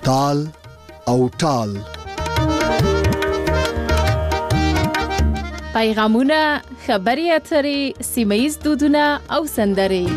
تال او ټال. پیغامونه، خبري اترې، سیمه‌ییز دودونه او سندرې.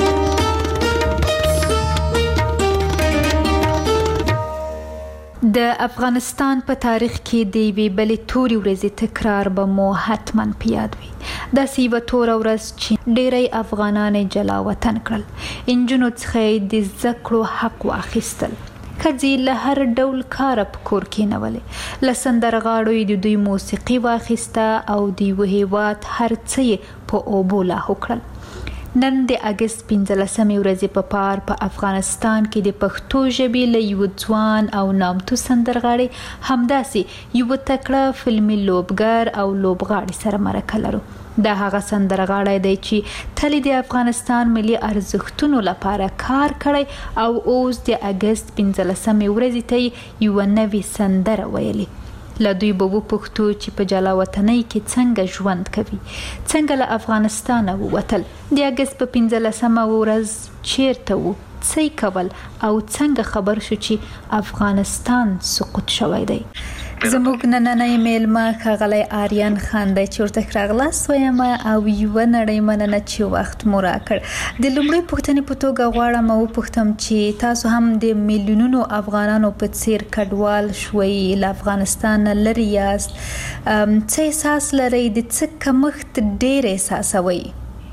د افغانستان په تاریخ کې د یوې بلې تورې ورځې تکرار به مو حتما په یاد وي. داسې یوه توره ورځ چې ډېری افغانان یې جلا وطن کړل، نجونو څخه یې د زده کړو حق واخیستل، ښځې له هر ډول کاره په کور کېنولې، له سندرغاړو یې د دوی موسیقي واخیسته او د یوه هېواد هر څه یې په اوبو لاهو کړل. نن د اګست 15 ورځې په پار په افغانستان کې د پښتو ژبې له یو ځوان او نامتو سندرغاړي همداسې یو تکړه فلمي لوبګر او لوبغاړي سره مرکه لرو. دا هغه سندرغاړی دی چې تل د افغانستان ملي ارزښتونو لپاره کار کړی او اوس د اګست 15 ورځې ته یو نوې سندره ویلي. له دوی به وپوښتو چې په جلا وطنۍ کې څنګه ژوند کوي، څنګه له افغانستانه ووتل، د اګست په 15 ورځ چیرته وو، څه یې کول او څنګه خبر شو چې افغانستان سقوط شوی دی. زموږ نننۍ میلمه ښاغلی آریان خان دی چې ورته راغلاست وایم او یوه نړۍ مننه چې وخت مو راکړ. د لومړۍ پوښتنې په توګه غواړم وپوښتم چې تاسو هم د میلیونونو افغانانو په څیر کډوال شوئ، له افغانستان نه لرې یاست، څه احساس لرئ، د څه کمښت ډېر احساسوئ؟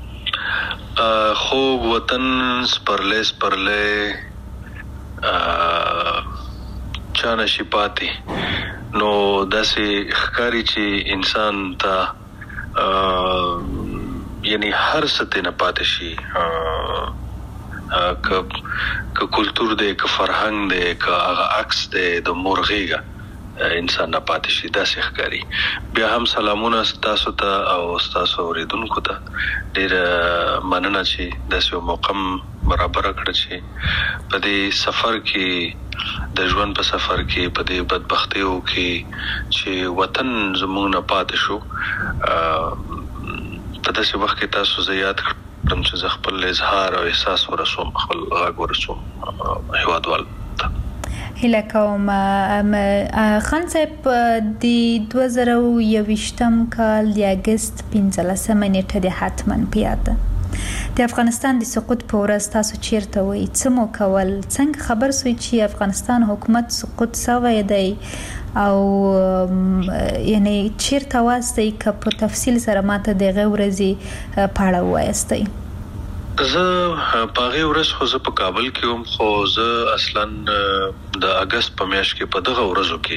خوږ وطن سپرلی چا نشي پاتې، نو داسې ښکاري چې انسان ته یعنی هر څه ته نه پاتې شي، که کلتور دی، که فرهنګ دی، که هغه عکس دی د مور غېږه انسان نه پاتې شي، داسې ښکاري. بیا هم سلامونه ستاسو ته او ستاسو اوریدونکو ته، ډېره مننه چې داسې یو موقع برابره کړه چې په دې سفر کې، د ژوند په سفر کې، په دې بدبختیو کې چې وطن زموږ نه پاتې شو، په داسې وخت کې تاسو زه یاد کړم چې زه خپل اظهار او احساس ورسوم، خپل غږ ورسوم هیوادوال ته. هیله کوم خان صاحب د 2021 کال د اګست 15 نیټه د حتما په یاد ده. د افغانستان د سقوط په ورځ تاسو چیرته وئ، څه مو کول، څنګه خبر سوئ چې افغانستان حکومت سقوط شوی دی او یعنی چیرته واستئ؟ که په تفصیل سره ماته د هغې ورځې په اړه ووایاستئ. زه په هغې ورځ خو زه په کابل کې وم، خو زه اصلا د اګست په میاشت کې په دغه ورځو کې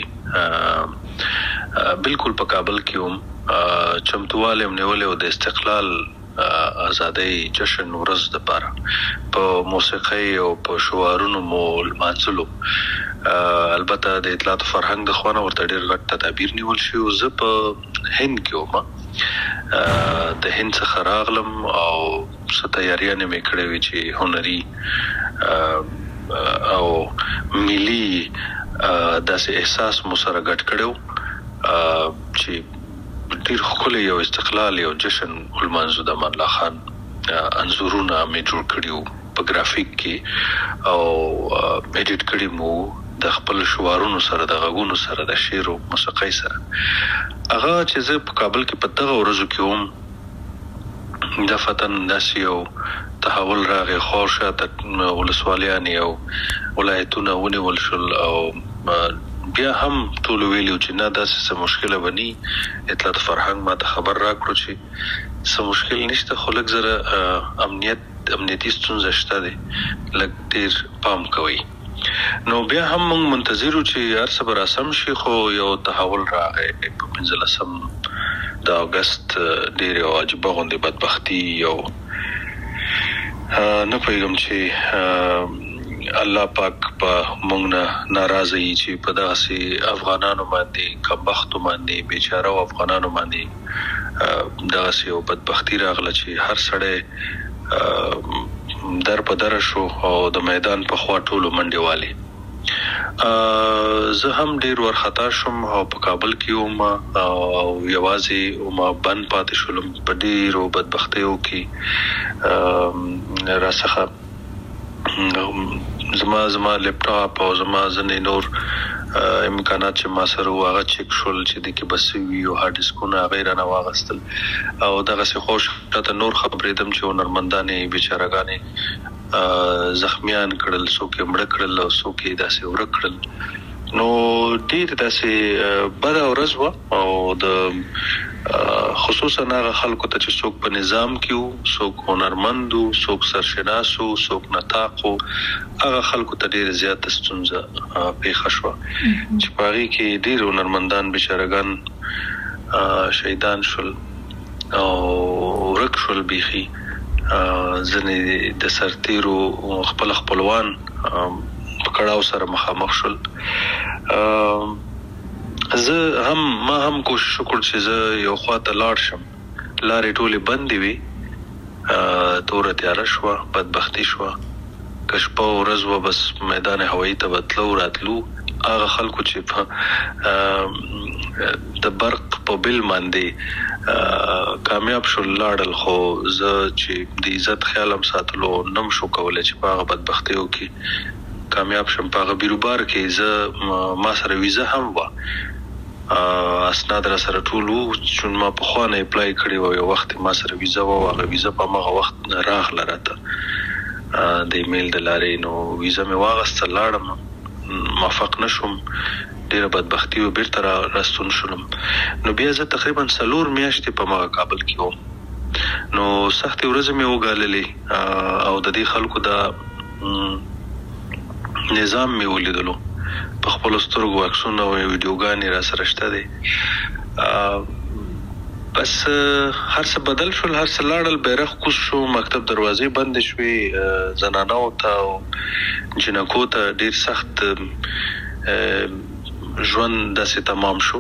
بالکل په کابل کې وم، چمتووالی م نیولی و د استقلال ازادۍ جشن ورځ دپاره، په موسیقۍ او په شعارونو مو لمانځلو. البته د اطلاعات و فرهنګ د خوا نه ورته ډېر غټ تدابیر نیول شوي و. زه په هند کې وم، د هند څخه راغلم او څه تیاریانې مې کړې وې چې هنري او ملي داسې احساس مو سره ګډ کړی و چې ډېر ښکلی یو استقلال یو جشن ولمانځو. د امان الله خان انځورونه مې جوړ کړي وو په ګرافیک کې او ایډیټ کړي مو د خپل شعارونو سره، د غږونو سره، د شعر او موسیقۍ سره. هغه چې زه په کابل کې په دغه ورځو کې وم، دفتن داسې یو تحول راغی، خور شاته ولسوالیانې او ولایتونه ونیول شول او بیا هم ټولو ویلو چې نه داسې څه مشکله به ني. اطلاعات فرهنګ ما ته خبر راکړو چې څه مشکل نشته، خو لږ زره امنیتي ستونزه شته دی، لږ ډېر پام کوئ. نو بیا هم موږ منتظر وو چې هر څه به راسم شي، خو یو تحول راغی په 15 د اګست، ډېر یو عجیبه غوندې بدبختي، یو نه پوهېږم چې الله پاک په موږ نه ناراضه یي چې په دغسې افغانانو باندې، کمبختو باندې، بیچاره افغانانو باندې دغسې یو بدبختي راغله چې هر سړی در په دره شو او د میدان په خوا ټولو منډې والي. زه هم ډېر ورخطا شوم او په کابل کې وم او یوازې ما بند پاتې شولم په ډېرو بدبختیو کې. راڅخه زما لپټاپ او زما ځنې نور امکانات چې ما سره هغه چک شول چې د کې بس وی او هارد ډیسکونه غیر نه واغستل او دغه څه خوش ته نور خبرېدم چې نرمندانې بیچارهګانې زخمیان کړل څوک مړ کړل او څوک داسې ورک کړل نو ډیر داسې بد ورځ و او د خصوصا هغه خلکو ته چې څوک په نظام کې وو څوک هنرمندو څوک سرشناسو څوک نطاقو هغه خلکو ته ډیر زیات ستونزه پیښه شوه چې په هغې کې ډیر هنرمندان بیچارهګان شهیدان شول او ورک شول بیخي ځنې د سرتیرو خپل خپلوان کړهو سره مخامخ شول ما هم کوشش وکړ چې زه یو خواته لاړ شم لارې ټولې بندې وي توره تیاره شوه بدبختي شوه که شپه ورځ وه بس میدان هوایي ته به تلو راتلو هغه خلکو چې د برق په بل باندې کامیاب شول لاړل خو زه چې د عزت خیال هم ساتلو نم شو کولی چې په هغه بدبختیو کې کامیاب شم په هغه بیروبار کې زه ما سره ویزه هم وه اسناد را سره ټول وو چې ما پخوا نه اپلای کړی و یو وخت ما سره ویزه وه هغه ویزه په هماغه وخت راغله راته د ایمیل د لارې نو ویزه مې واغسته لاړم موفق نه شوم ډېره بدبختي و بیرته راستون شولم نو بیا زه تقریبا 4 میاشتې په هماغه کابل کې وم نو سختې ورځې مې وګاللې او د دې خلکو د نظام مې ولیدلو په خپلو سترګو عکسونه او ویډیوګانې را سره شته دی بس هر څه بدل شول هر څه لاړل بیرغ کوز شو مکتب دروازې بندې شوې زنانو ته او جنکو ته ډېر سخت ژوند داسې تمام شو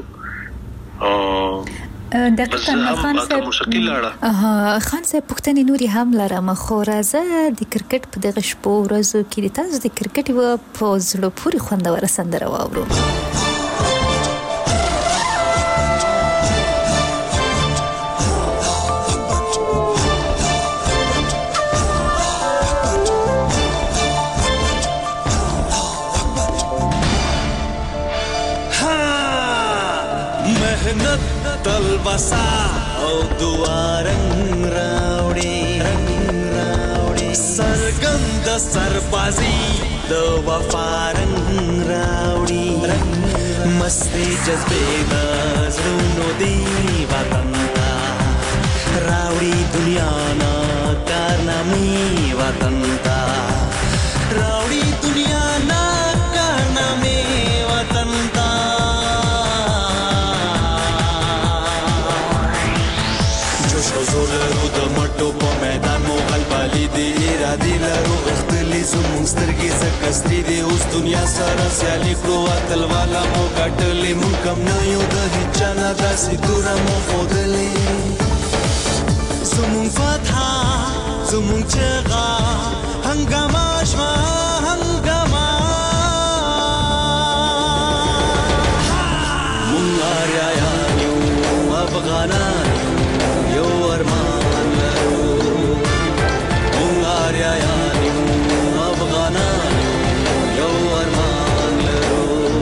دقیقاً خان صاحب پوښتنې نورې هم لرم خو راځه د کرکټ په دغه شپو ورځو کې د تاسو د کرکټ یوه په زړه پورې خوندوره سندره واورو تلبسا او دوارنگ راوڑی سرگند سربازی دو وفارنگ راوڑی مستی جذبے دزرونو دی وطن تا راوڑی دنیا نا کارنامی وطن تا راوڑی دنیا نا کارنامی وطن تا زور لرو د مټو په میدان مو غلبالي دی ارادي لرو اختلی زموږ سترګې زکستې دی اوس دنیا سره سیالي کړو اتل والا مو ګټلې مونږ کم نه یو د هیچا نه داسې توره مو ښودلې زموږ فتح زموږ چغه هنګامه شوه هنګامه مونږ آریایان یو افغانان یو ارمان لرو مونږ آریایان یو افغانان یو ارمان لرو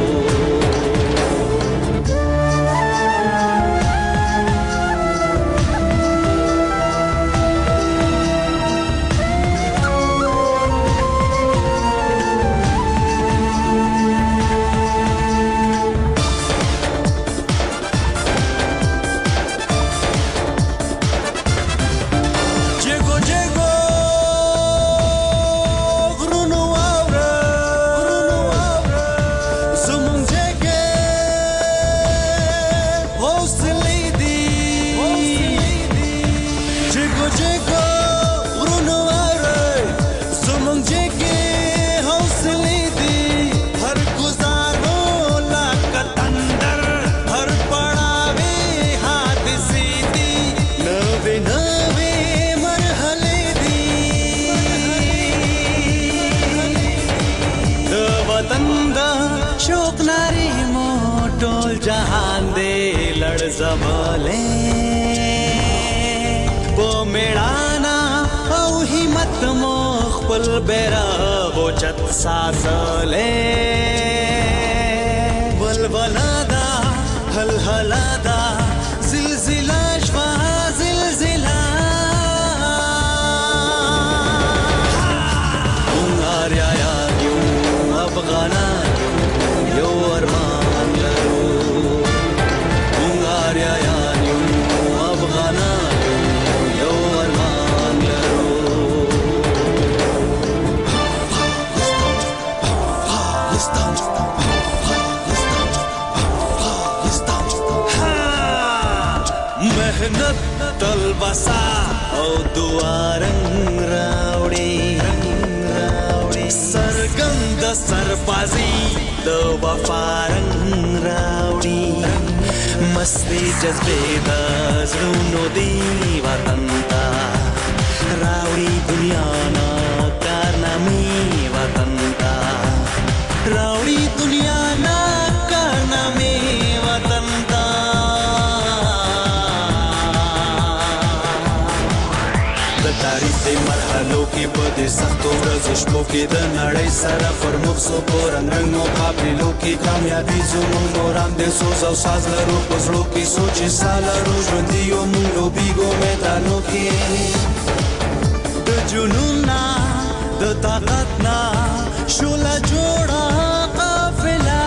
जहान दे लड़ जमाले बो मेड़ाना औ हिम्मत मो खपल बेरा اوجت سازلې ولولا دا هلهلا دا زلزلہ شوا زلزلہ مونږ یا یو افغانان یو ارمان لرو مونږ یا یو افغانان یو ارمان لرو मेहनत तलबसा او دوارنګ راوړي سرګند سربازي د وفارنګ راوړي مستی جذبه د زړونو دی وطن تا راوړي دنیا نا کارنامې وطن تا راوړي دنیا نا کارنامې وطن تا تاریخ د مرحلو کې په دې سختو ورځو شپو کې د نړۍ سره پر مخ سو په رنګ رنګ مقابلو کې کامیابي زموږ نوران د سوز او ساز لرو په زړو کې سوچ سالارو ژوندي یو موږ لوبېږو میدانو کې د جنون نه د طاقت نه شوله جوړه قافله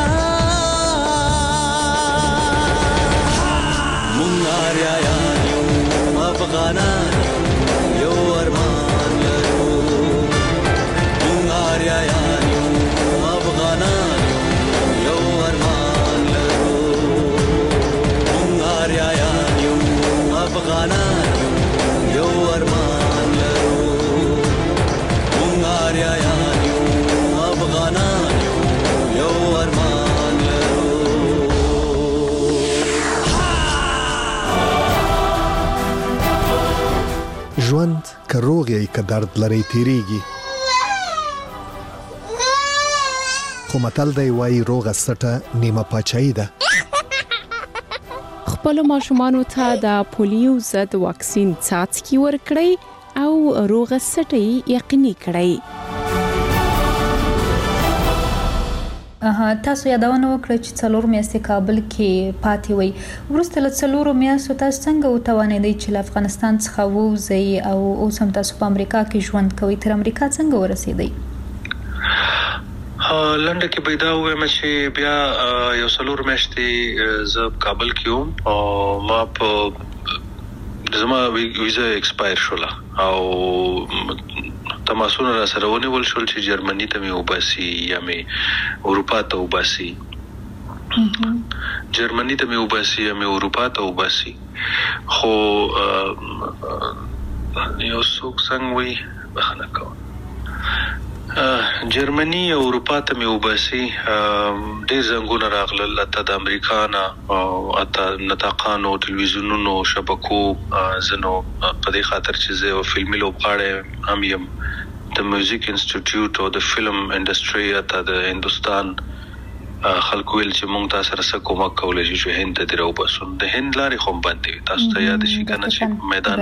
موږ اریایان یو افغانان یو ارمان لرو مونږ اریایان یو افغانان یو ارمان لرو مونږ اریایان یو افغانان یو ارمان لرو مونږ اریایان یو افغانان یو ارمان لرو ژوند که روغ یې که درد لري تیریږي خو متل دی وایي روغه سټه نیمه پاچاهي ده خپل ماشومانو ته د پولیو ضد واکسین څاڅکي ورکړئ او روغه سټه یقیني کړئ تاسو یادونه وکړه چې 4 میاشتې کابل کې پاتې وي وروسته له 4 میاشتو تاسو څنګه وتوانېدئ چې له افغانستان څخه ووځئ او اوس هم تاسو په امریکا کې ژوند کوئ تر امریکا څنګه ورسېدئ لنډه کې پیدا وې چې بیا یو 4 میاشتې زه کابل کې وم او ما په زما ویزا ایکسپایر شوله او تماسونه را سره ونیول شول چې جرمني ته مې وباسي یا مې اروپا ته وباسي جرمني ته مې وباسي یا مې اروپا ته وباسي خو یو څوک څنګه وي بخنه کوم جرمني او اروپا ته مې وباسي ډېر زنګونه راغلل ته د امریکا نه او اته نطاقانو ټلویزیونونو شبکو زنو په دې خاطر چې زه فلمي لوبغاړی هم یم د میوزیک انسټیټیوټ او د فلم انډستری ته د هندستان خلکو ویل چې مونږ تاسو سره څه کومک کولای شو هند ته درو بسو د هند لارې خو باندې تاسو ته یاد شي کنه چې میدان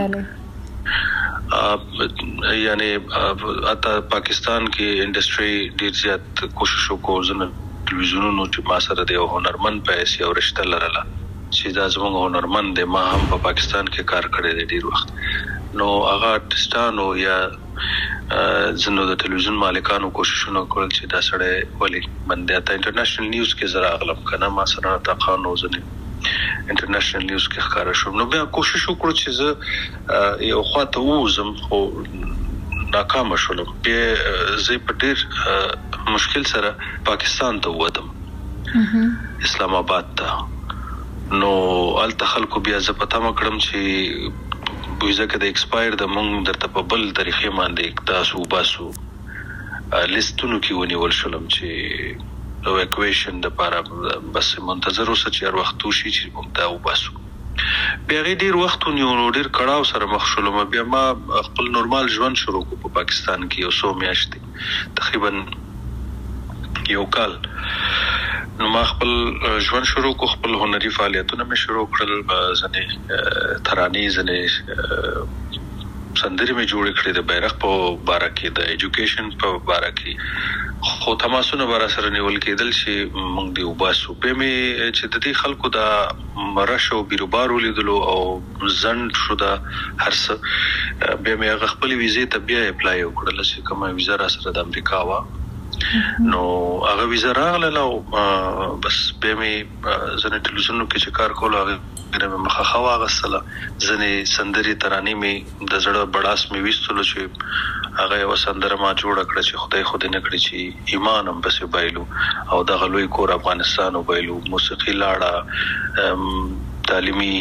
یعنی اته پاکستان کې انډستری ډیر زیات کوشش وکړ زنه ټلویزیونونو چې ما سره د هنرمند پیسې او رشتہ لرله چې دا زموږ هنرمند دی ما هم په پاکستان کې کار کړی دی ډیر وخت نو هغه ارتستانو یا زنو د ټلویزیون مالکانو کوششونه کول چې دا سړی ولې باندې ته انټرنیشنل نیوز کې زرا اغلب کنه ما سره تا قانون زنه انټرنیشنل نیوز کې ښکارا شو نو بیا کوشش وکړو چې زه یو خواته وزم خو ناکام شولم بیا زه په ډیر مشکل سره پاکستان ته ووتم اسلام آباد ته نو الته خلکو بیا زه پته مکړم چې ویزا کې د ایکسپایر د مونږ درته په بل طریقې باندې تاسو باسو لیستونو کې ونیول شولم چې اواکویشن د لپاره بس منتظر اوسه چې هر وخت وشي چې موږ دا وباسو بیا ډیر وخت ونیو ډیر کړهو سره مخ شولم بیا ما خپل نورمال ژوند شروع کو په پاکستان کې یو 100 میاشتې تقریبا یو کال نو ما خپل ژوند شروع کو خپل هنري فعالیتونه مې شروع کړل ځنې ترانې ځنې سندري مې جوړ کړې د بیرغ په باره کې د ایجوکیشن په باره کې خو تماسونه بار سره نیول کېدل چې موږ دی وباسو به مې چې د دې خلکو د مرشو بیروبارو لیدلو او ځن شو د هرڅ به مې خپل ویزې ته بیا اپلای وکړل چې کومه ویزه را سره د امریکا وا نو هغه ویزه راغله بس به مې زنه ټلویزیون کې چې کار کول هغه مې مخه خوا غسله ځنې سندري ترانې مې د زړه بڑاس مې وستلو چې هغه یو سندره ما جوړ کړ چې خدای نه کړی چې ایمان هم بس بایلو او د غلوی کور افغانستان وبایلو موسیقي لاړه تعلیمي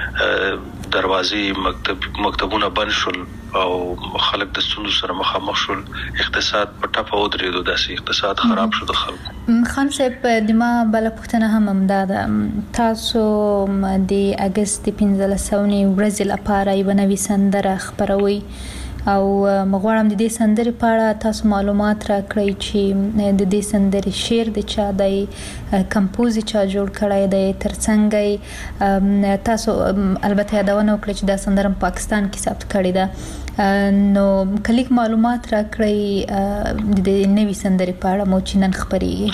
دروازې مکتبونه بند شول او خلک د ستونزو سره مخامخ شول اقتصاد په ټاپه ودرېدو داسې اقتصاد خراب شو د خلکو خان صاحب د ما بل پښتنه هم امداده تاسو د اگست 15 ورځې لپاره یو نوې سندره خبروي او مغواړم د دې سندرې په اړه تاسو معلومات راکړئ چې د دې سندرې شعر د چا دی کمپوز چا جوړ کړی دی ترڅنګ تاسو البته یادونه وکړئ چې دا سندره پاکستان کې ثبت کړې ده نو کلیک معلومات راکړئ د نوې سندرې په اړه مو چې نن خبرېږي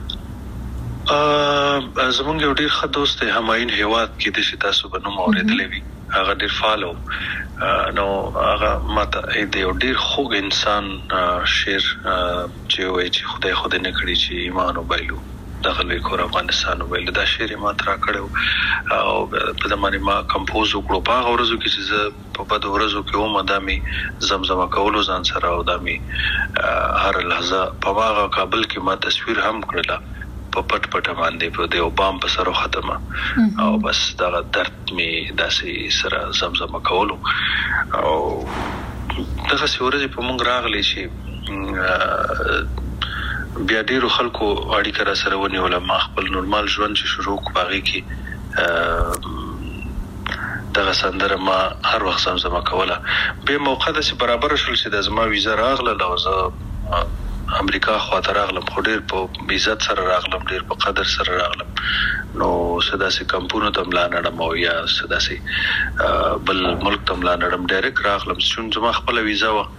زمونږ یو ډیر ښه دوست همایون هیواد کې د چې تاسو به نوم اورېدلی وي هغه ډیر فالو نو هغه ماته د یو ډیر خوږ انسان شعر چې وایي چې خدای نه کړی چې ایمان وبایلو دغه لوی کور افغانستان وبایلو دا شعر ما ترا کړو او په دمانه ما کمپوز وکړو په هغه ورځو کې چې په بد ورځو کې و مدامي زمزمه کولو ځان سره او دامي هر لحظه په هغه کابل کې ما تصویر هم کړله په پټ باندې په دیو بام په سره ختمه او بس دا درد می داسې سره زمزمه کولو او دغه سورې په مونږ راغلی چې بیا ډیرو خلکو اړیکه را سره ونیول ما خپل نورمال ژوند چې شروع باغی کې دغه سندره ما هر وخت زمزمه کوله به موقع د برابر شول چې د زما ویزه راغله لوزه امریکا خواته راغلم خو ډیر په عزت سره راغلم ډیر په قدر سره راغلم نو سداسي کمپونو ته ملانړم او یا سداسي بل ملک ته ملانړم ډایرک راغلم چې زما خپل ویزا و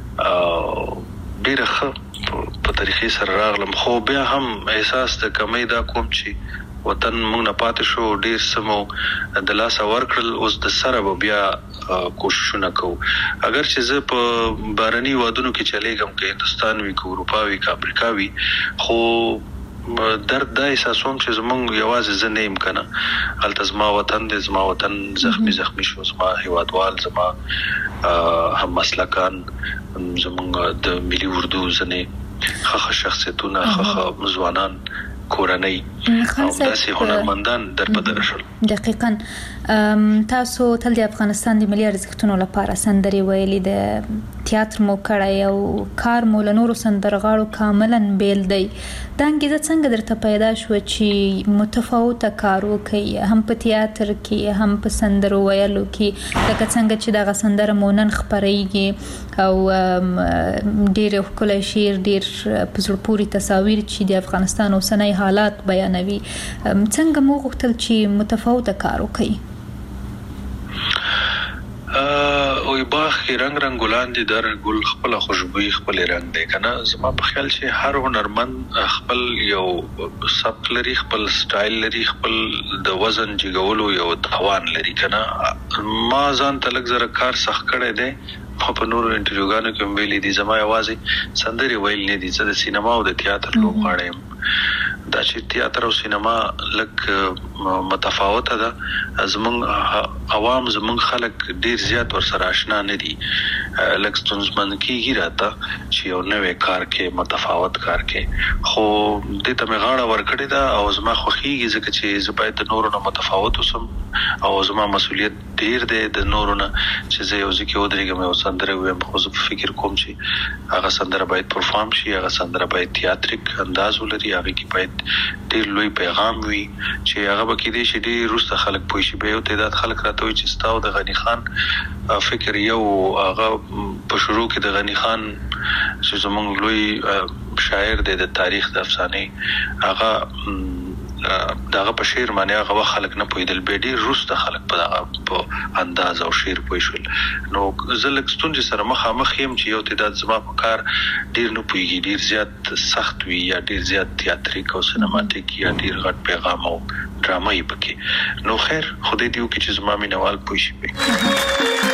ډیر ښه په طریقې سره راغلم خو بیا هم احساس د کمی دا کوم چې وطن موږ نه پاتې شو ډیر سمو د لاس ورکړل اوس د سره بیا کوششونه کوو اگر چې زه په بارني وادونو کې چلےګم کې هندستان وی کو اروپا وی کا امریکا وی خو درد دا احساسوم چې زمونږ یوازې زه نه یم کنه هلته زما وطن زخمی شو زما هیوادوال زما هم مسلکان زمونږ د ملي اردو ځنې خخ شخصیتونه خخ ځوانان کورنۍ او داسې هنرمندان در بدل شول دقیقاً تاسو تل د افغانستان د ملي ارزښتونو لپاره سندري ویلي د تیاتر مو کړی او کار مو له نورو سندرغاړو کاملا بیل دی دا انګیزه څنګه درته پیدا شو چې متفاوته کار وکړئ هم په تیاتر کې هم په سندرو ویلو کې لکه څنګه چې دغه سندره مو نن خپرېږي او ډېر ښکلی شعر ډېر په زړه پورې تصاویر چې د افغانستان اوسنی حالات بیانوي څنګه مو غوښتل چې متفاوته کار وکړئ اوی باغ کې رنگ ګلان دي در ګل خپل خوشبوئی خپل رنگ دی کنه زما په خیال چې هر هنرمند خپل یو سبک لري خپل سټایل لري خپل د وزن جګولو یو توان لري کنه ما ځان تلک زره کار سخت کړی دی په نورو انټروګانو کې ویلي دي زما یوازې سندري ویل نه دي چې د سینما او د تیاتر لوبغاړم دا چې تیاتر او سینما لک متفاوته ده زمونږ عوام زمونږ خلک ډیر زیات ورسره آشنا نه دي لک ستونزمن کیږي راته چې یو نوې کار کې متفاوت کار کې خو د ته مغاړه ورکړی دا او زما خوخیږي ځکه چې زه باید د نورو نه متفاوت اوسم او زما مسؤلیت ډیر دی د نورو نه چې زه یو ځکه ودرېږم او سندره وایم خو زه فکر کوم چې هغه سندره باید پرفارم شي هغه سندره باید تیاتریک انداز ولري هغه کې باید ډیر لوی پیغام وي چې هغه به کې دي چې ډیر روسته خلک پوه شي به یو تعداد خلک راته وي چې ستاو د غنی خان فکر یو هغه په شروع کې د غنی خان چې زمونږ لوی شاعر دی د تاریخ د افسانې هغه دغه په شعر باندې هغه خلک نه پوهیدل، به ډیر روسته خلک په دغه انداز او شعر پوه شول. نو زلک ستونزې سره مخامخ یم چې یو تعداد زما په کار ډیر نه پوهیږي، ډیر زیات سخت وي یا ډیر زیات تیاتریک او سینماتیک یا ډیر غټ پیغام او ډرامه یې پکې. نو خیر خدای دې وکړي چې زما مینوال پوه شي پکې.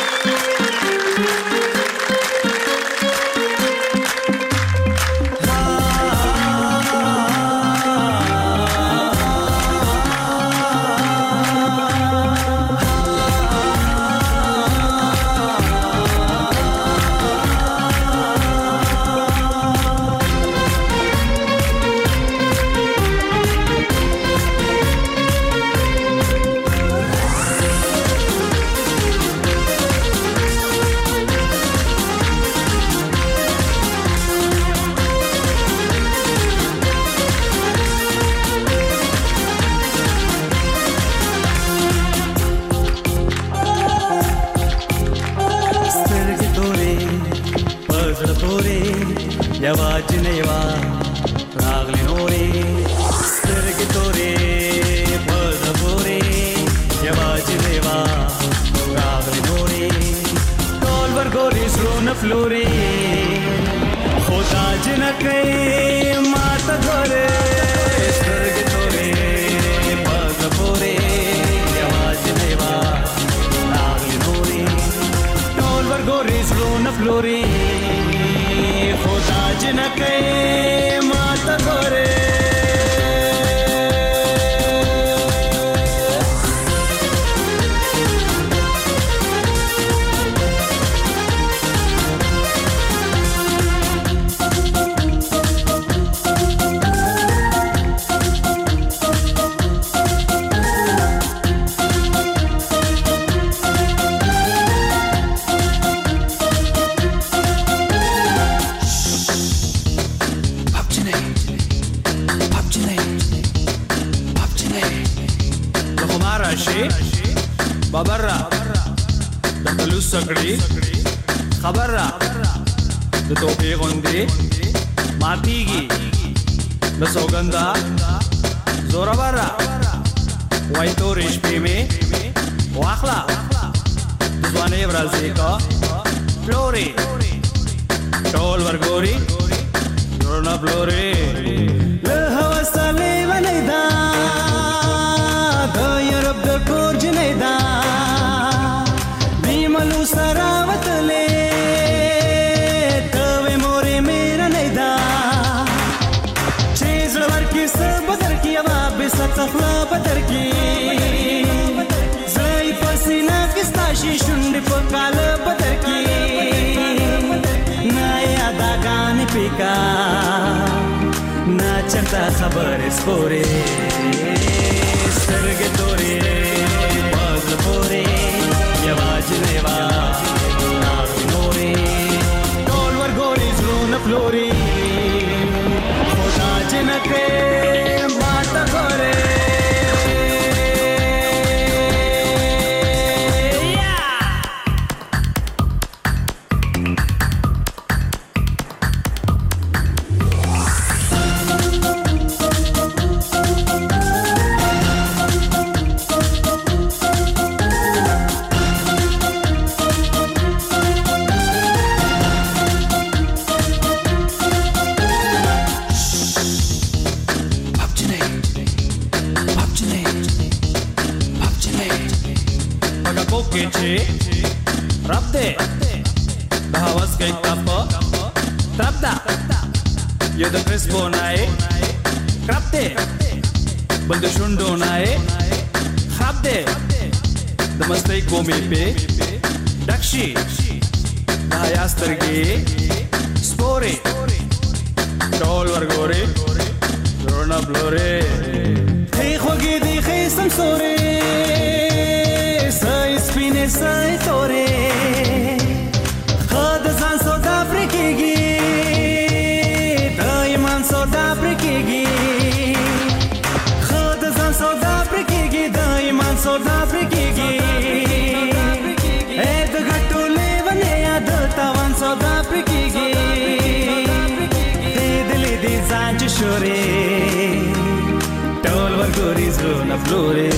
टोल ورګوري زړونه فلورې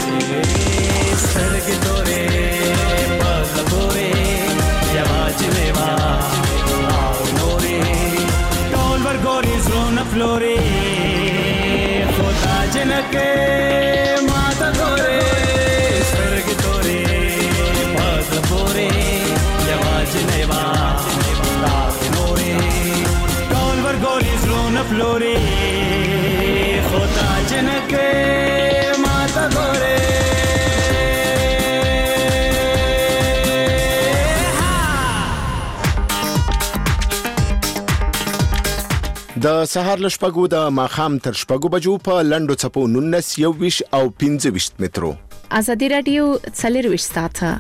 سترګې تورې پزله پورې یواځې لیوا او نورې ټول ورګوري زړونه فلورې خو تا جنکې ماته ګورې سترګې تورې پزله پورې یواځې لیوا او نورې ټول ورګوري زړونه فلورې خدا جنکه ماتا ګوره د سهار له شپږو د ماښام تر شپږو بجو په لنډو څپو 19 21 او 25 مترو ازادي رادیو 24 ساعته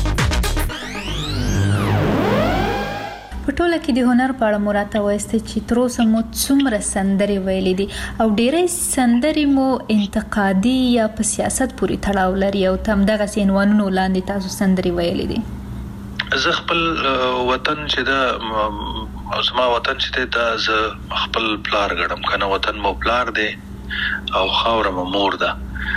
په ټوله کې د هنر په اړه مراته وایسته چې تر اوسه مو څومره سندرې ویلې دي او ډېرې سندرې مو انتقادي یا په سیاست پورې تړاو لري او تم دغه عنوانونو لاندې تاسو سندرې ویلې دي. زه خپل وطن چې دا زما وطن چې دا زه خپل پلار ګڼم کنه وطن مو پلار دی او خاور مو مور ده.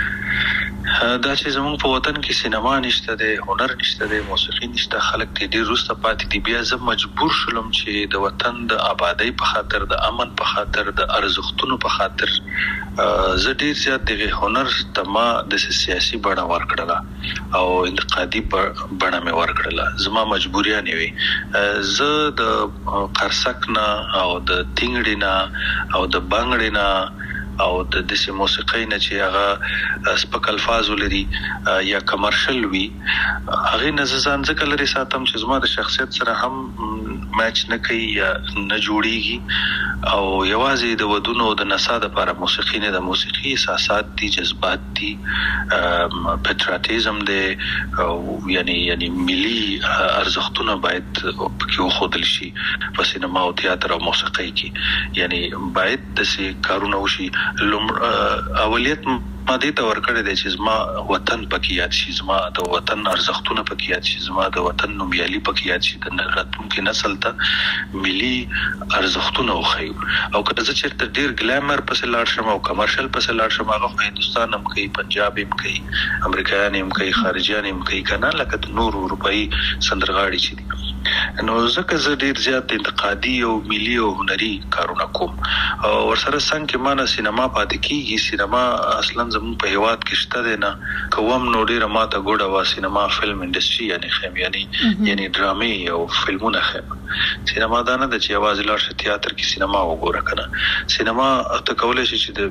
دا چې زموږ په وطن کې سینما نشته دی هنر نشته دی موسیقي نشته خلک دې ډېر وروسته پاتې دي بیا زه مجبور شولم چې د وطن د آبادۍ په خاطر د امن په خاطر د ارزښتونو په خاطر زه ډېر زیات د هنر ته ما د سیاسي بڼه ورکړله او انتقادي بڼه مې ورکړله زما مجبوریانې وي زه د قرصک نه او د تینګړي نه او د بنګړي نه او د دې موسیقۍ نه چې هغه سپک الفاظ لري یا کمرشل وي هغه نه ځان ځکه لري ساتم چې زما د شخصیت سره هم میچ نه کوي یا نه جوړیږي او یوازې د ودونو د نسا د لپاره موسیقي نه د موسیقي احساسات دي جذبات دي پټریاټیزم دی یعنی ملي ارزښتونه باید پکې وښودل شي په سینما او تیاتر او موسیقۍ کې یعنی باید د سي کارونه وشي اولیت ما دې ته ورکړی دی چې زما وطن پکې یاد شي زما د وطن ارزښتونه پکې یاد شي زما د وطن نومیالي پکې یاد شي د راتلونکي نسل ته ملي ارزښتونه وښیو او که زه چېرته ډېر ګلیمر پسې لاړ شم او کمرشل پسې لاړ شم هغه خو هندوستان هم کوي پنجاب هم کوي امریکایان هم کوي خارجیان هم کوي که نه لکه د نورو اروپایي سندرغاړي چې دي نو ځکه زه ډېر زیات انتقادي او ملي او هنري کارونه کوم او ورسره څنګه کې مانه سینما پاتې کیږي سینما اصلا زموږ په هیواد کې شته دی نه کوم نو ډېره ماته ګوډه وا سینما فلم انډسټري یعنی ډرامې او فلمونه خیم سینما دا نه د چې आवाज لاړ شي تیاتر کې سینما وګوره کنه سینما ته کولای شي چې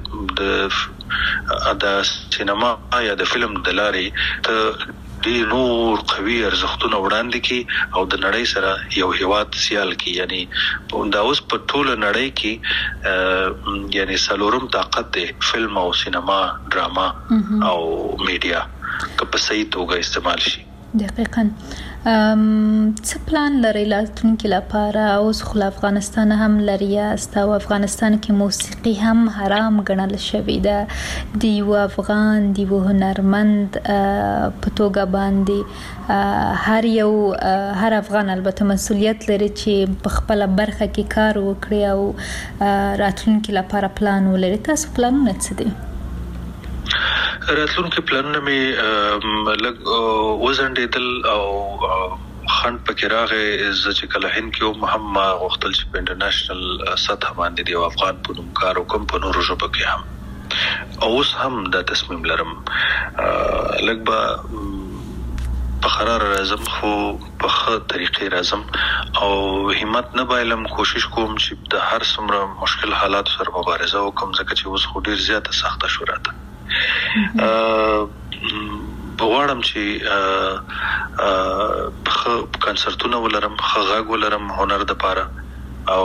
د سینما یا د فلم د لارې ته ډېر نور قوي ارزښتونه وړاندې کی او د نړۍ سره یو هیواد سیال کی یعنی دا اوس په ټوله نړۍ کې یعنی سلورم طاقت دی فلم او سینما ډراما او میډیا که په صحیح توګه استعمال شي. دقیقاً څه پلان لري راتلونکي لپاره اوس خو افغانستان هم لري است او افغانستان کې موسیقي هم حرام ګڼل شوې ده د یو افغان د یو هنرمند په توګه باندې هر افغان البته مسؤلیت لري چې په خپل برخه کې کار وکړي او راتلونکي لپاره پلان ولري تاسو پلانونه څه دي؟ راتلونکي پلانونه مې لږ وزنډېدل او خند پکې راغی زه چې کله هند کې هم غوښتل چې په انټرنیشنل سطح باندې د افغان په نوم کار وکړم په نورو ژبو کې هم اوس هم دا تصمیم لرم لږ به په قرار راځم خو په ښه طریقې راځم او همت نه بایلم کوشش کوم چې د هر څومره مشکل حالات سره مبارزه وکړم ځکه چې اوس خو ډېر زیاته سخته شو راته غواړم چې کنسرتونه ولرم ښه غږ ولرم هنر د پاره او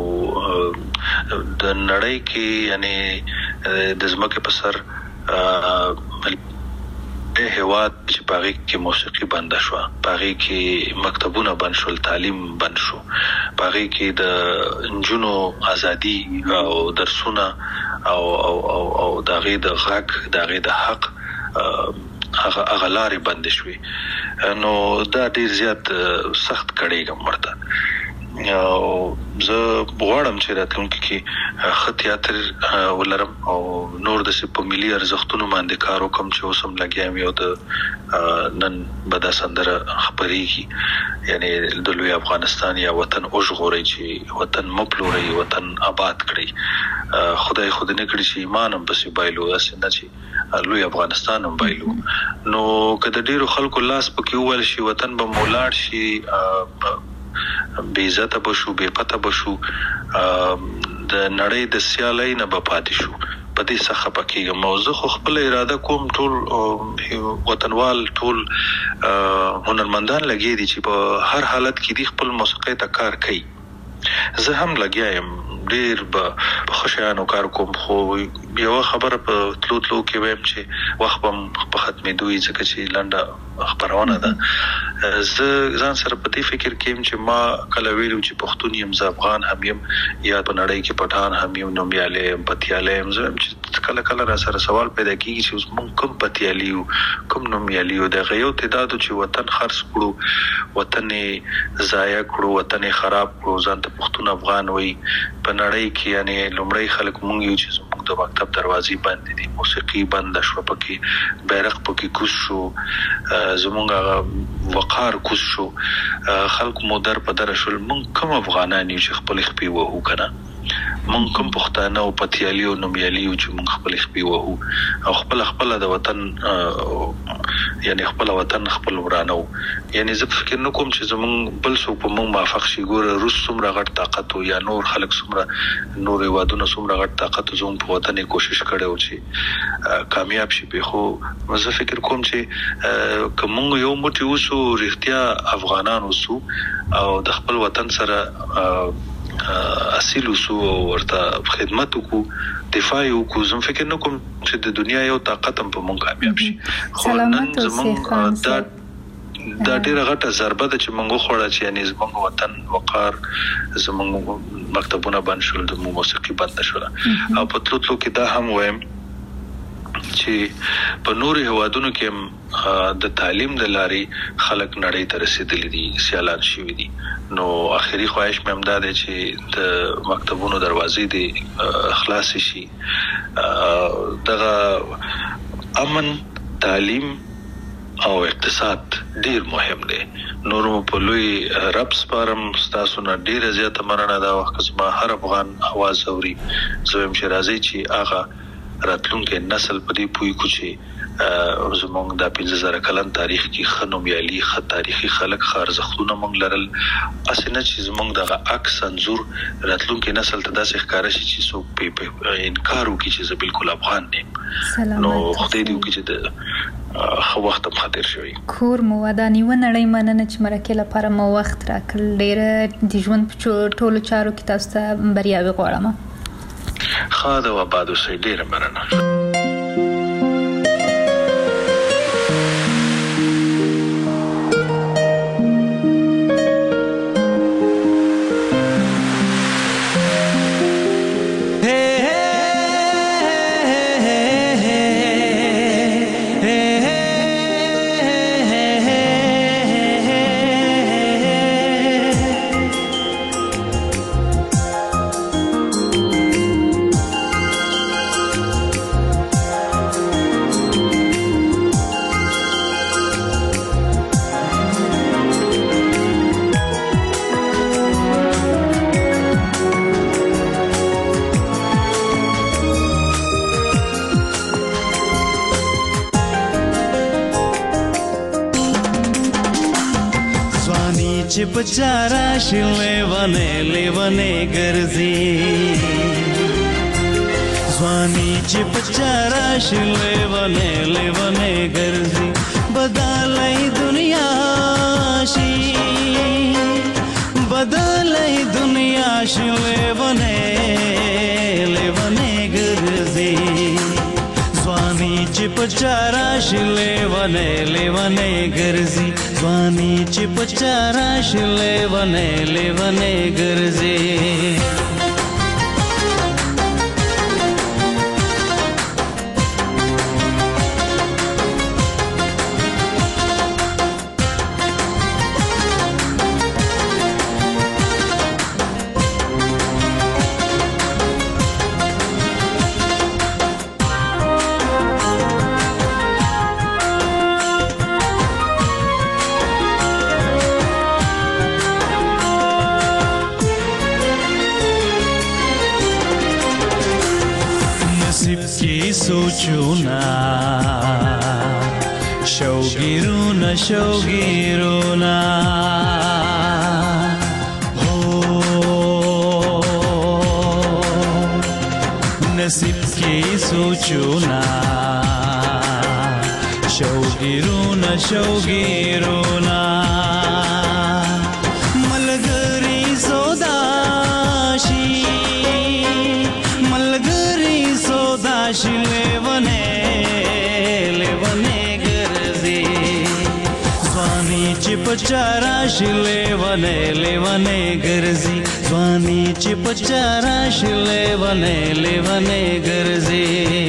د نړۍ کې یعنی د ځمکې په سر هیواد چې پاغي کې موسیقي بند شو پاغي کې مکتبونه بند شول تعلیم بند شو پاغي کې د انجونو ازادي او درسونه او دغه د غږ دغه د حق اغلاري بند شوي نو دا ډیر زیات سخت کړيږم ورته زه غواړم چې راتلونکي کې ښه تیاتر ولرم او نور د په ملي ارزښتونو باندې کار وکم چې اوس هم لګیام یو د نن به دا سندره خبرېږي یعنی د لوی افغانستان یا وطن وژغورئ چې وطن مو پلورئ وطن آباد کړئ خدای خود نه کړي چې ایمان هم پسې بایلو داسې نه چې لوی افغانستان هم بایلو نو که د ډیرو خلکو لاس پکې وویل شي وطن به مولاړ شي بې عزته بشو بې پته بشو د نړۍ د سیالۍ نه به پاتې شو په دې څخه پکې موضوع خو خپل اراده کوم ټول وطنوال ټول هنرمندان لګي دي چې په هر حالت کې دي خپل موسیقي ته کار کوي زه هم لګیا یم ډیر په خوشانو کار کوم خو یو خبره په تلو کې ویم چې وخت په ختمېدوي ځکه چې لنډه خبرونه ده زه ځان سره په دې فکر کې چې ما کله ویلو چې پښتون یم زه افغان هم یم یا په نړۍ کې پټان هم یم نومیاله پتیاله هم زه چې کله را سره سوال پیدا کیږي چې موږ کوم پتیالیو کوم نومیالیو د غيو تعداد چې وطن خرڅ کړو وطن ضایع کړو وطن خراب کړو ځان ته پښتون افغان وي په نړۍ کې یعنی لومړی خلک مونږ یو چې زموږ د مکتب دروازې باندې دي موسیقي بند شو پکې بیرغ پکې کوز شو زموږ وقار کوز شو خلک مو در په در شول مونږ کوم افغانان یو چې خپل خپي وو کنه مونږ کوم پښتانه او پتیالي او نومیالي چې مونږ خپل خپي وو او خپل د وطن یعنی خپل وطن خپل ورانو یعنی زه فکر نکوم چې زمونږ بل څوک په مونږ موافق شي ګوره روس څومره غټ طاقت یا نور خلک څومره نور وادونه څومره غټ طاقت زموږ په وطن کوشش کړو چې کامیاب شي به خو زه فکر کوم چې کوم یو موټی وسو رښتیا افغانان وسو او د خپل وطن سره اصیل وسو ورته خدمت وکړو دفاع وکړو زم فکر نکوم چې د دنیا یو طاقت هم په مونږ کامیاب شي خو نن زمونږ دا ډیره غټه ضربه ده چې مونږ خوړه چې یعنی زمونږ وطن وقار زمونږ مکتبونه بند شول د موسیقي بند شول او په تلو کې دا هم وایم چې په نورو هوادونو کې د تعلیم د لارې خلک نړۍ ته رسیدلي دي سیالان شوي دي نو اخري خواهش مې هم دا دی چې د مکتبونو دروازې دي خلاص شي دغه امن تعلیم او اقتصاد ډیر مهم دی نورو په لوی رب سپارم تاسو نه ډیر زیاته مننه دا وخت زما هر افغان आवाज اوري زویم چې راځي چې هغه راتلونکي نسل په دې پوي کوچي زمونږ د 15000 کلن تاریخ کې خنومیالي خ تاریخي خلک خارزختونه مونږ لرل اسنه چې زمونږ د عکس انزور راتلونکي نسل ته داسې ښکارا شي چې څوک په انکار وکړي چې زه بالکل افغان یم نو خدای دې وکړي چې د خو وخت هم خاطر شوی کور مو ودانی و نړۍ مننه چې مرکه لپاره مو وخت راکړل ډېر د ژوند په ټولو چارو کې تاسو ته بریاوي غواړم خاده و بعد سې ډېر مننه बचारा शिले वने गर्जी स्वानी ची बचारा शिले वने गर्जी बदलाई दुनिया शिले वने गर्जी स्वानी ची बचारा शिले वने गर्जी स्वानी ची बचारा शिले वने गर्जी नसीब की सोचूना शौगिरूना शौगिरूना हो नसीब की सोचूना शौगिरूना शौगिरूना मलगरी सोदाशी लेवने लेवने गरजे स्वानी चिपचाराशी लेवने लेवने गरजे स्वानी चिपचाराशी लेवने लेवने गरजे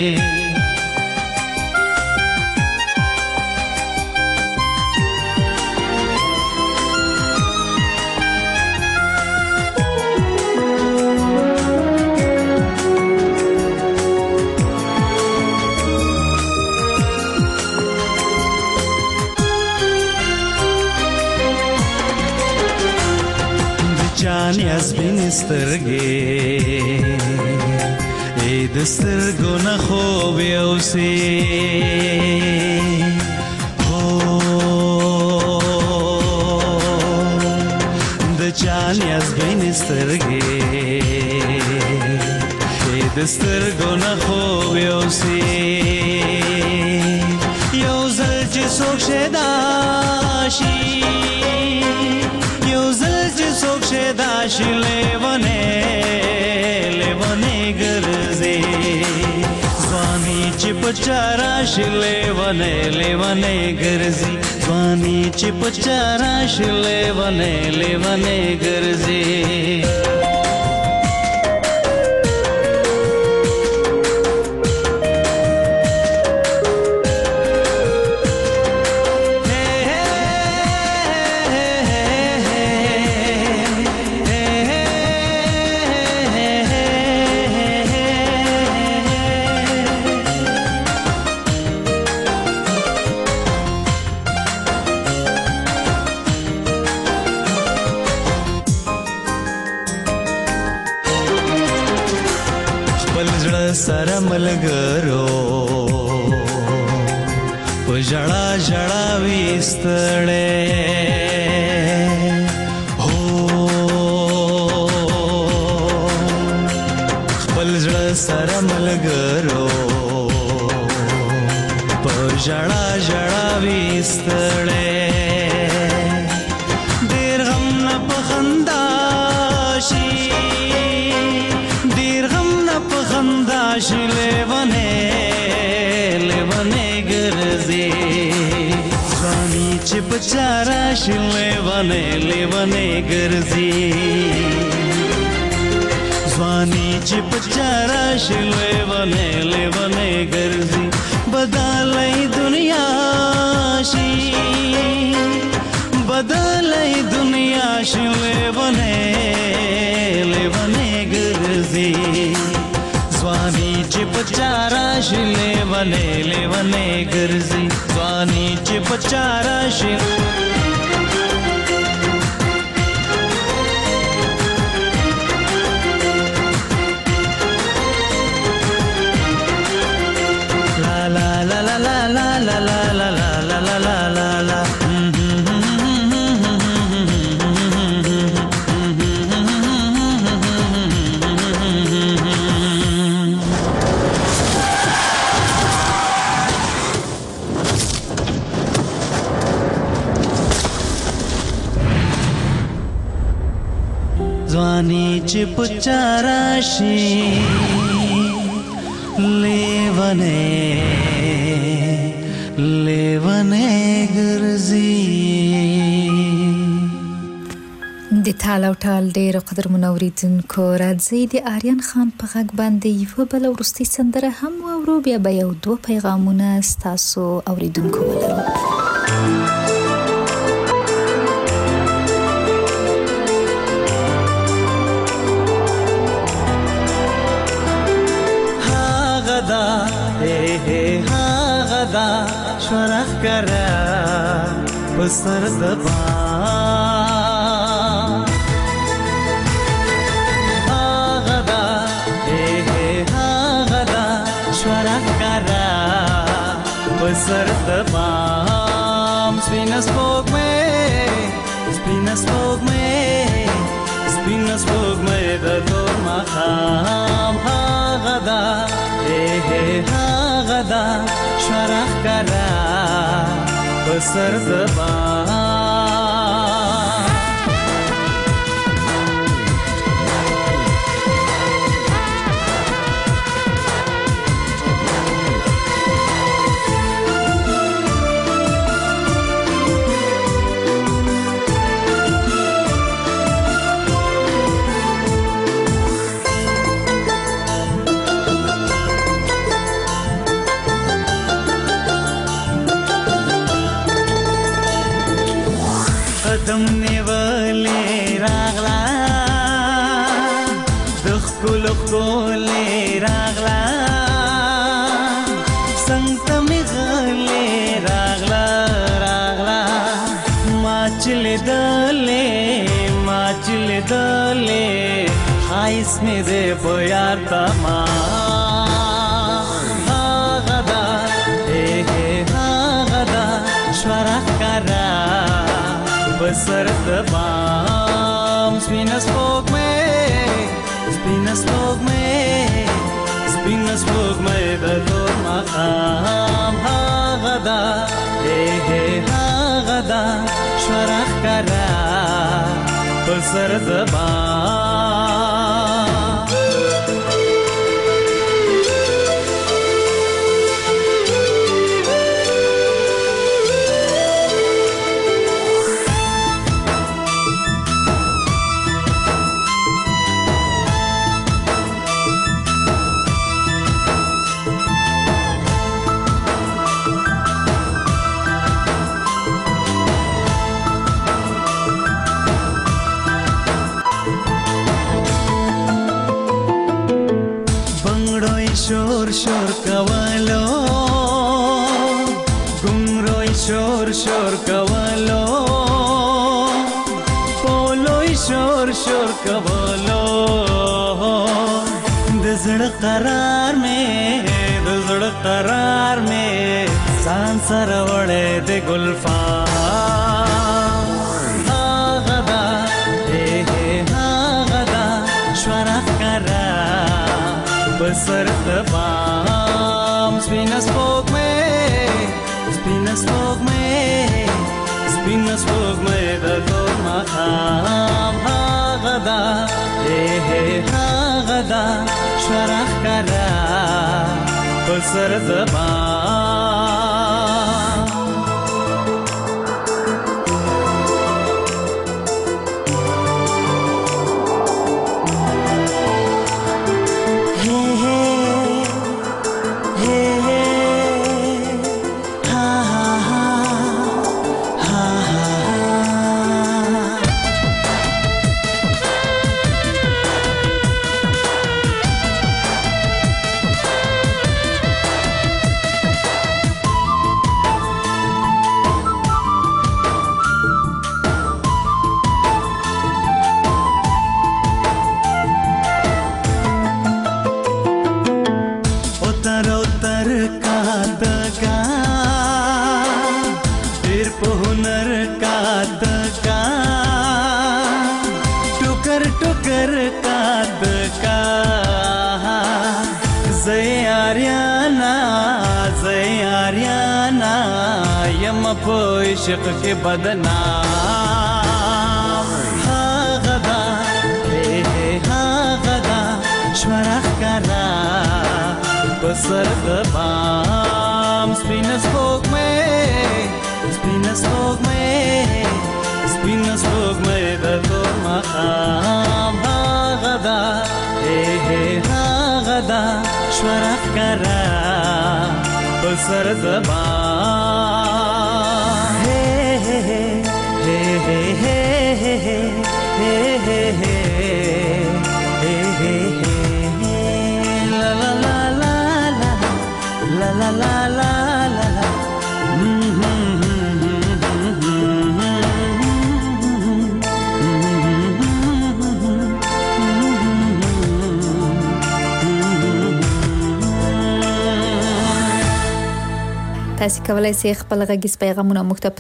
Jasmin sterge ed stergo na khob yose ho the chan Jasmin sterge ed stergo na khob yose yo zal je sok shedashi दाशी लेवने लेवने गरजे स्वानी चिपचाराशी लेवने लेवने गरजे स्वानी चिपचाराशी लेवने लेवने गरजे सारा मलगरो पजड़ा जड़ा विस्तळे हो पलजड़ा सारा मलगरो पजड़ा जड़ा विस्तळे देर गम न पखंदाशी लेवने लेवने गरजे स्वानी चिपचाराशी लेवने लेवने गरजे स्वानी चिपचाराशी लेवने लेवने गरजे बदलाई दुनियाशी बदलाई दुनियाशी लेवने लेवने गरजे स्वानी चिपचाराशी लेवने लेवने गरजे स्वानी चिपचाराशी ला ला ला ला ला ला ला ला ला ला ला ला ला ला स्वानी चिपचाराशी लेवने लेवने गरजे د تال او ټال ډېر قدر منوریدونکو راځي د آریان خان په غږ باندې یو بل ورستي سندره هم اورو بیا به یو دوه پیغامونه ستاسو اوریدونکو ولرو غدا شرخ کرا بسر دبا غدا غدا بسر دبام سپین سپوږمۍ د تور ماښام هغه ده هغه ده شوره ښکاره بسر دبام قدم نیولې راغلا د ښکلې راغلا څنګ ته مې غلې راغلا ما چې لیدلې ښایست مې دی په یار تما هغه ده هغه ده شوره ښکاره بسر دبام سپین سپوږمۍ د تور ماښام هغه ده هغه ده شوره ښکاره بسر دبام شور کولو ګمروي شور کولو پولوي شور کولو د زړه قرار مې ځان سره وړې د ګلفام هغه ده هغه ده شوره ښکاره بسر دبام سپین سپوږمۍ د تور ماښام هغه ده هغه ده شوره ښکاره بسر دبام عشق کے بدنام هغه ده شوره ښکاره بسر دبام سپین سپوږمۍ د تور ماښام هغه ده شوره ښکاره بسر دبام تاسو کولای شئ خپل غږیز پیغامونه موږ ته په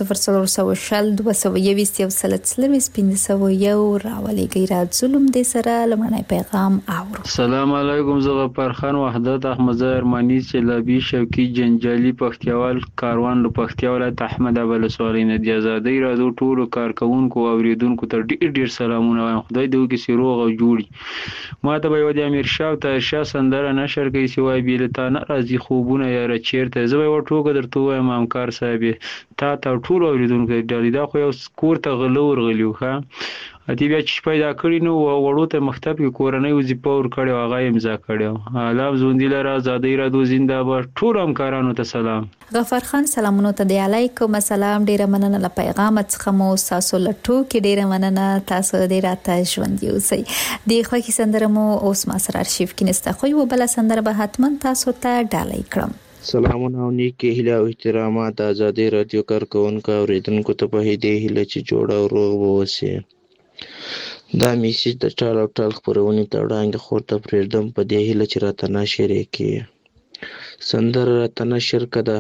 00022231501 راولېږئ. راځولم دې سره لمړی پیغام اورو. السلام علیکم. زه غفار خان وحدت احمد ارمانی چلابی شوقي جنجالي پختیوال کاروان له پختیا ولایت احمد ابل سوالین د آزادۍ راځو ټول کارکونکو او اوریدونکو ته ډیر سلامونه وایم. خدای دې وکړي چې روغ او جوړي. ما ته به یو د امیر شاه او طاهر شاه سندره نشر کوي چې وای بیلتانه راځي خوبونه یا چیرته. زه به ورټوګه درته وایم همکار صاحب تا ټول اوریدونکو ډالي دا خو یو کور ته غلور غلیو ښه اتی بیا چې پیدا کړی نو وړو ته مکتب کې کورنۍ وظیفه ور کړو هغه امضا کړو. الله زوندی لره آزادۍ را دو زنده‌باد. ټول همکارانو ته سلام. غفار خان سلامونه ته دی علیکم السلام. ډیره مننه له پیغام څخه مو تاسو لټو کې ډیره مننه تاسو ډیر راته ژوند یوسئ. د خوښي سندره مو اوس ما سره ارشیف کې نسته خو یو بل سندره به حتما تاسو ته ډالۍ کړم. سلامونه او نیکی هیله او احترامات آزادۍ رادیو کارکونکو او اوریدونکو ته په دې هیله چې جوړ او روغ ووسئ. دا میسیج د ټال او ټال خپرونې ته وړاندې خورته پرېږدم په دې هیله چې راته نشر یې کړي. سندره راته نشر کړه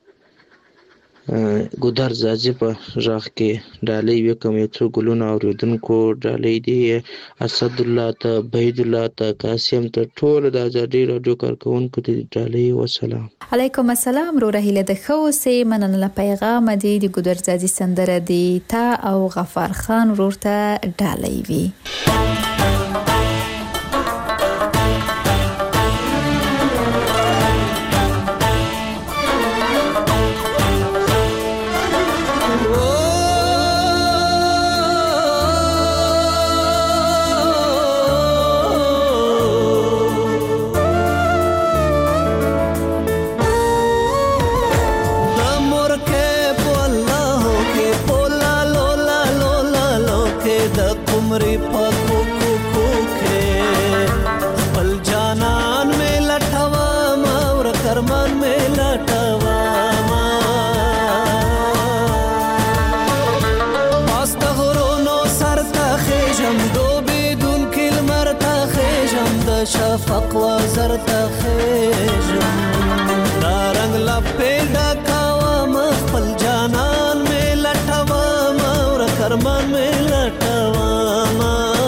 ګودر زاځي په غږ کې ډالۍ وکم یو څو ګلونه اوریدونکو ډالۍ دی اسد الله ته بهید الله ته قاسم ته ټول د آزادۍ رادیو کارکونکو ته ډالۍ وسلام. علیکم السلام. رو رهیله د خوسه مننه له پیغام دی د ګودر زاځي سندره دی تا او غفار خان ورته ډالۍ وی. شفق وزر تخیجم دا رنگ لپی ڈکاوام خپل جانان میں لٹوام اور کرمان میں لٹوام.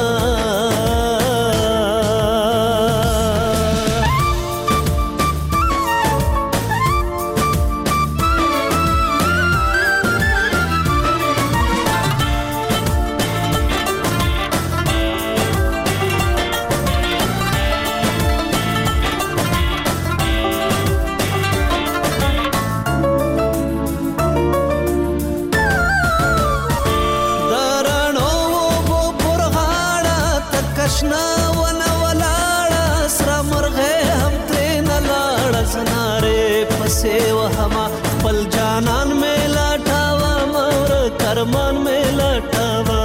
सेव हमा पल जानन में लटावा मोर करमान में लटावा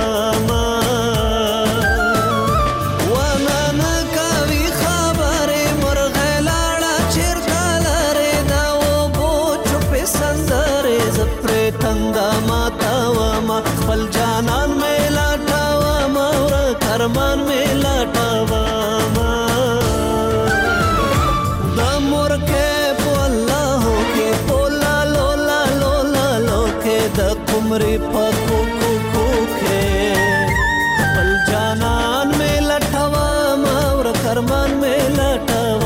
वनन कवि खबरे मोर गलाड़ा चिरकालरे दाओ बो चुप संदरे जप्रे तंगा मातावा मा पल जानन में लटावा मोर करमान में लटावा कुमरी पको कुके पल जानन में लटवा और करमान में लटवा.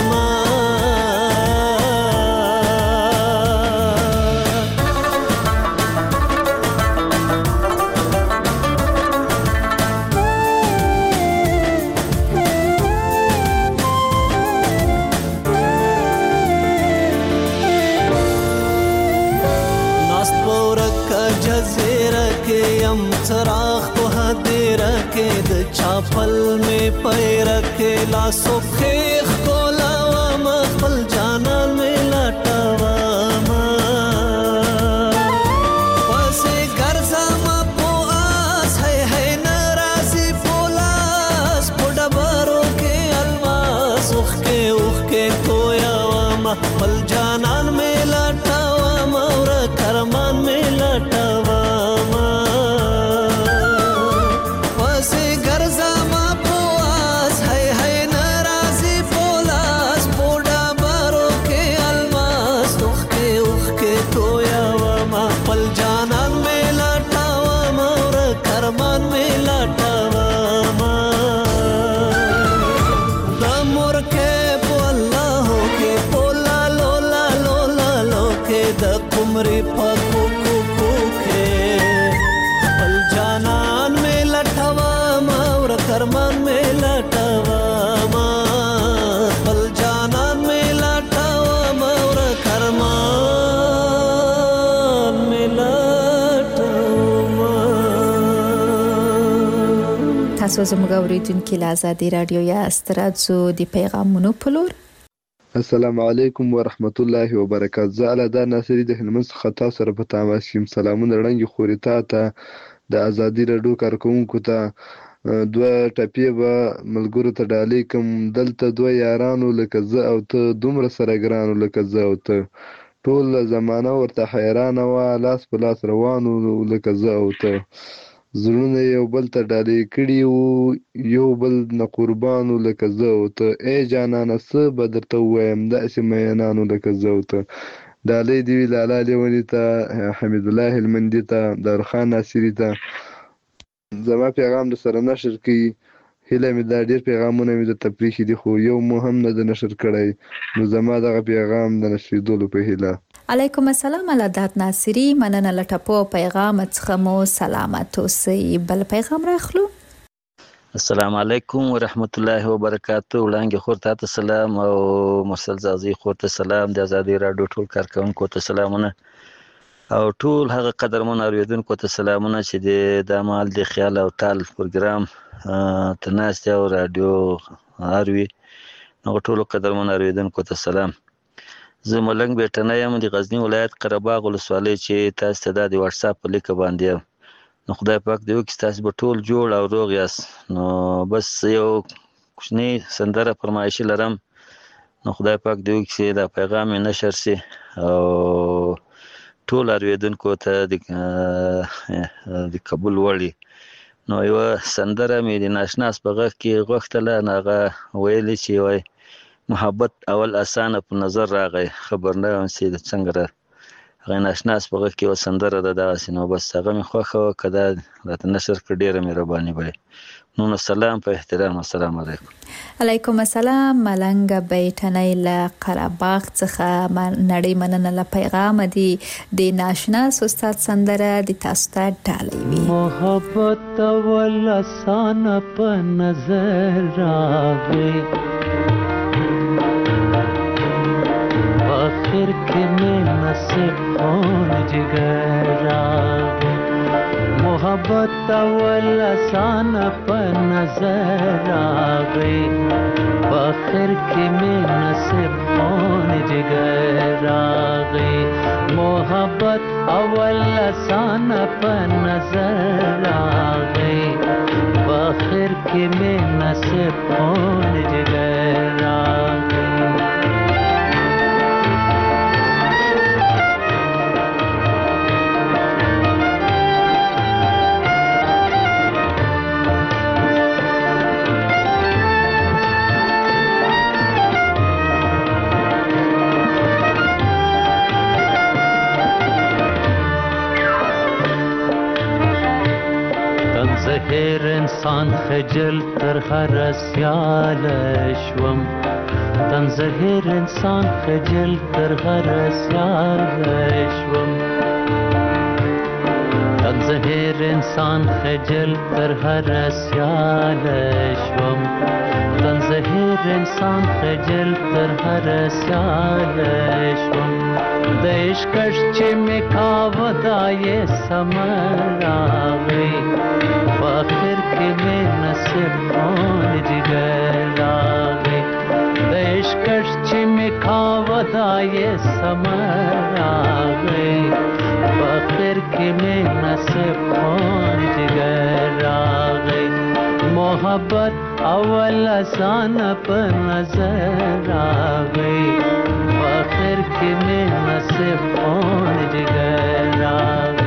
चराग तो हदेर के द चापल में पैर के लासो खेख को लावा मखल जानन में लटावा पसे गर्जा मा पो आस है नाराजी पोलास पोडबारो के अलवास उख के कोयावा मखल जानन में लटावा और करमान में लटावा. زمرې په کوکو کوکې خپل جانان مې لټوم او کرمان مې لټوم خپل جانان مې لټوم او کرمان مې لټوم. تاسو زموږ اوریدونکو له آزادي رادیو یاست. راځو د پیغامونو په لور. السلام علیکم ورحمت الله وبرکاته. زه علدا ناصری د هلمند څخه تاسو سره په تماس یم. سلامونه وړاندې خوري ته د آزادي رادیو کارکونکو ته دوه ټپې به ملګرو ته ډالۍ کوم. دلته دوه یارانو لکه زه او ته دومره سره ګرانو لکه زه او ته ټول زمانه ورته حیرانه وه لاس په لاس روانو لکه زه او ته زړونه یو بل ته ډالۍ کړي وو یو بل نه قربانو لکه زه او ته ای جانانه څه به درته ووایم داسې مینانو لکه زه او ته. ډالۍ دې وي لالا لیوني ته حمید الله هلمندي ته دارخان ناصري ته. زما پیغام در سره نشر کړي هیله مې دا ډېر پیغامونه مې درته پرېښي دي خو یو مو هم نه د نشر کړی نو زما دغه پیغام د نشریدلو په هیله. علیکم السلام علادات ناصری. مننه له ټپو پیغام څخه مو سلامت اوسئ. بل پیغام راخلو. السلام علیکم ورحمت الله وبرکاته. وړاندې خور ته سلام او مرسل زازي خور ته سلام. د آزادي رادیو ټول کارکونکو ته سلامونه او ټول هغه قدرمن اوریدونکو ته سلامونه چې د مال د خیال او تال پروګرام تناسته او رادیو اروي نو ټول قدرمن اوریدونکو ته سلام. زه ملنګ بیٹنه یم د غزنی ولایت قرهباغ ولسوالۍ چې تاسو ته د واتس اپ په لیک باندې نو خدای پاک دې وکړي تاسو به ټول جوړ او روغ یاست. نو بس یو کوچنی سندره فرمایشي لرم نو خدای پاک دې وکړي دا پیغام نشر شي او ټول اوریدونکو ته د قبول وړي. نو یو سندره مې د ناشناس په غږ کې غوښتله هغه ویلي چې وای محبت اول اسانه په نظر راغی خبر نه وم چې څنګه هغه ناشناس په غږ کې یو سندره ده داسې نو بس هغه مې خوښه وه که دا راته نشر کړه ډېره مهرباني به نو سلام په احترام. السلام علیکم. علیکم السلام. ملنګ بیٹنی له قرهباغ څخه نړۍ مننه له پیغام دی د ناشناس استاد سندره د تاسو ته ډالۍ وي. محبت اول اسانه په نظر راغی آخر के में नसीब कौन जिगर आगे मोहब्बत अवल आसान पर नजर आ गई आखिर के में नसीब कौन जिगर आ गई मोहब्बत अवल आसान पर नजर आ गई आखिर के में नसीब कौन जिगर आ गई. هر انسان خجل تر هر سیال شوم تنظهر انسان خجل تر هر سیال شوم تنظهر انسان خجل تر هر سیال شوم تنظهر انسان خجل تر هر سیال شوم د عشقش چې می کاوه دا یې سمر راغی آخر के में नसीब कौन जिगर रागे देश कश्च में खावदा ये समर आ गई आखिर के में नसीब कौन जिगर आ गई मोहब्बत अवल आसान पर नजर आ गई आखिर के में नसीब कौन जिगर आ गई.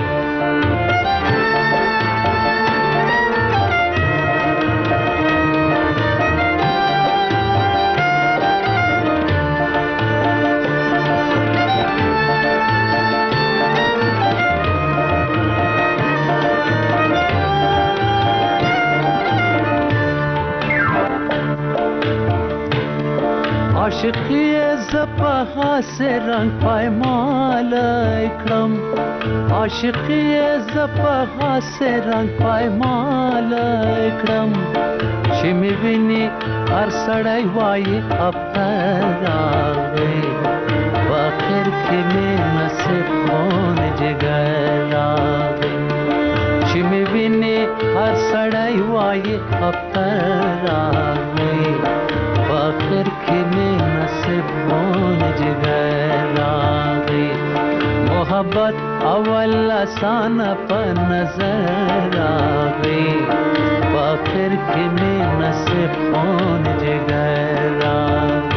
عاشقی زپا حاسه رنگ پایمال کړم عاشقي زپا حاسه رنگ پایمال کړم چې مې ویني هر سړی وایي افتر راغی په آخر کې مې نصیب خون جګر راغی چې مې ویني هر سړی وایي افتر راغی په آخر کې مې نصیب خون جګر راغی محبت اول آسان په نظر راغی په آخر کې مې نصیب خون جګر راغی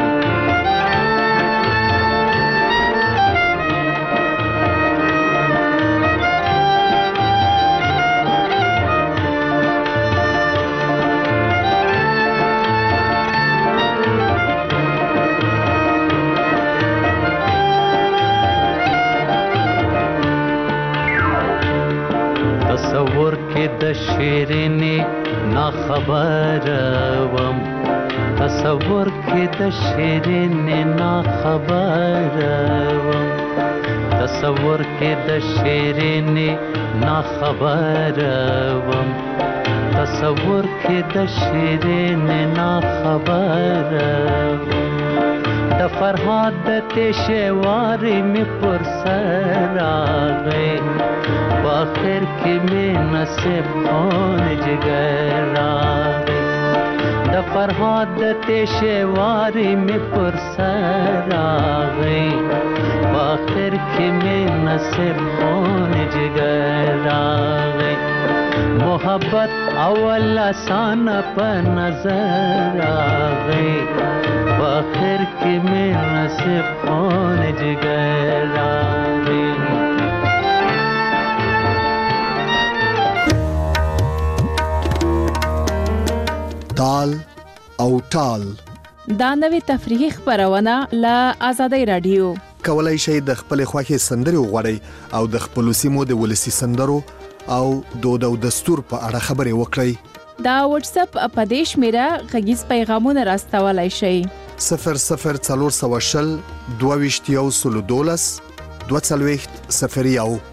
تصور کې د شیرینې نا خبر وم تصور کې د شیرینې نا خبر وم تصور کې د شیرینې نا خبر وم تصور کې د شیرینې نا خبر وم د فرهاد د تشوارې مې پر سر راغی په آخر کې مې نصیب خون جګر راغی د فرهاد د تشوارې مې پر سر راغی په آخر کې مې نصیب خون جګر راغی محبت اول آسان په نظر راغی په آخر کې مې نصیب خون جګر راغی تال او ټال دا نوې تفریحي خبرونه له آزادۍ رادیو کولای شئ د خپل خوښي سندري وغوړئ او د خپل سیمو د ولسی سندرو او دود او دستور په اړه خبرې وکړئ دا واتس اپ اپدیش میرا غږیز پیغامونه راستولای شئ 00420 22 22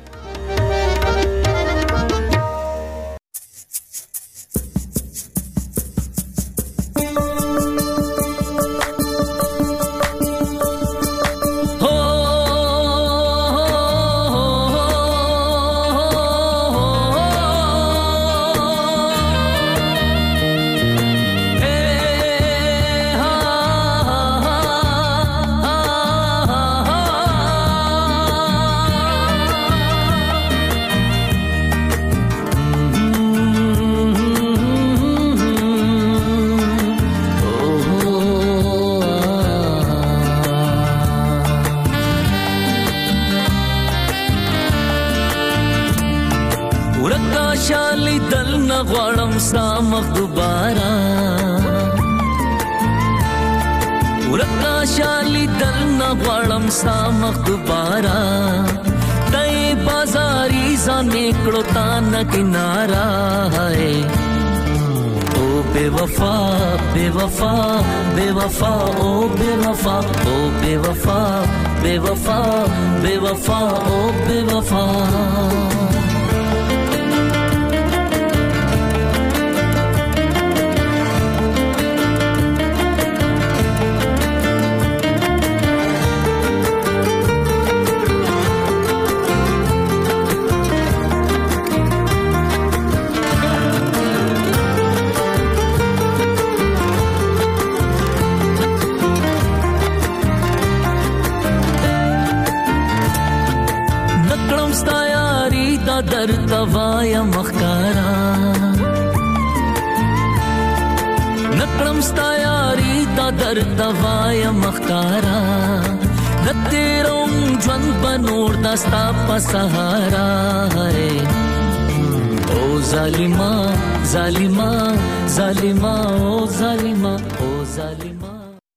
ظالما ظالما ظالما او ظالما